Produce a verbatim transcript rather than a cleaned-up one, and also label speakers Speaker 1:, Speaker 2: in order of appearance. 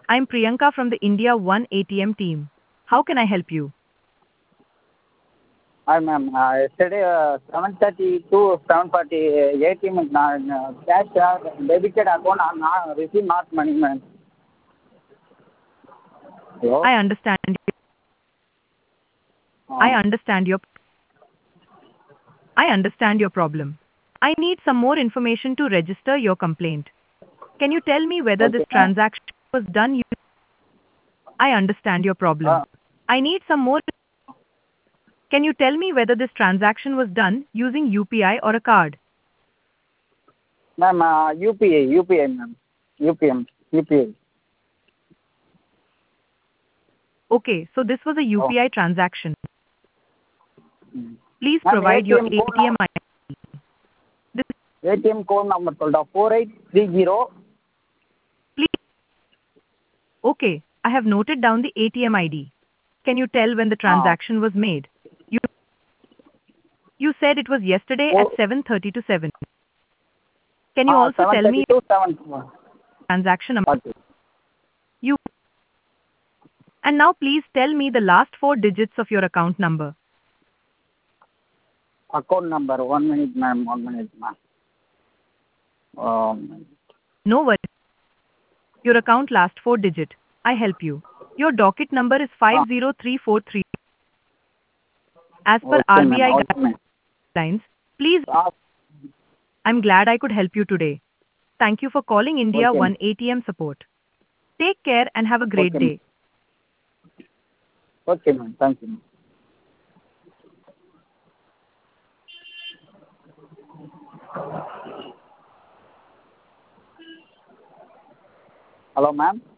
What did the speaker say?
Speaker 1: I'm Priyanka from the India One A T M team. How can I help you?
Speaker 2: Hi, ma'am. Uh, yesterday, uh, seven thirty to seven forty, A T M uh, cash uh, debited account are not receive not money, ma'am. Hello?
Speaker 1: I understand. I
Speaker 2: Uh,
Speaker 1: understand your I understand your problem. I need some more information to register your complaint. Can you tell me whether this
Speaker 2: okay, ma'am.
Speaker 1: transaction was done? u- I understand your
Speaker 2: Uh,
Speaker 1: problem. I need some more. Can you tell me whether this transaction was done using U P I or a card?
Speaker 2: ma'am, uh, U P I, U P I, ma'am. U P M, U P I.
Speaker 1: Okay, so this was a
Speaker 2: Oh.
Speaker 1: U P I transaction.
Speaker 2: Mm.
Speaker 1: Please
Speaker 2: Ma'am,
Speaker 1: provide your
Speaker 2: A T M code
Speaker 1: A T M I D. This,
Speaker 2: number, A T M code number சொல்றா four eight three zero.
Speaker 1: please. Okay, I have noted down the A T M I D. Can you tell when the
Speaker 2: Uh,
Speaker 1: transaction was made? You you said it was yesterday at
Speaker 2: four,
Speaker 1: seven thirty to seven. Can you
Speaker 2: uh,
Speaker 1: also tell me
Speaker 2: seven thirty to seven
Speaker 1: transaction amount?
Speaker 2: forty.
Speaker 1: You and now please tell me the last four digits of your account number.
Speaker 2: Account number, one minute, ma'am, one minute, ma'am. Um,
Speaker 1: No worries. Your account last four digit. I help you. Your docket number is
Speaker 2: uh,
Speaker 1: five zero three four three. As per
Speaker 2: okay, ma'am,
Speaker 1: R B I
Speaker 2: okay, ma'am.
Speaker 1: guidelines, please.
Speaker 2: Uh,
Speaker 1: I'm glad I could help you today. Thank you for calling India
Speaker 2: okay,
Speaker 1: One A T M support. Take care and have a great
Speaker 2: okay, ma'am.
Speaker 1: day.
Speaker 2: Okay, ma'am. Thank you, ma'am. Hello, ma'am.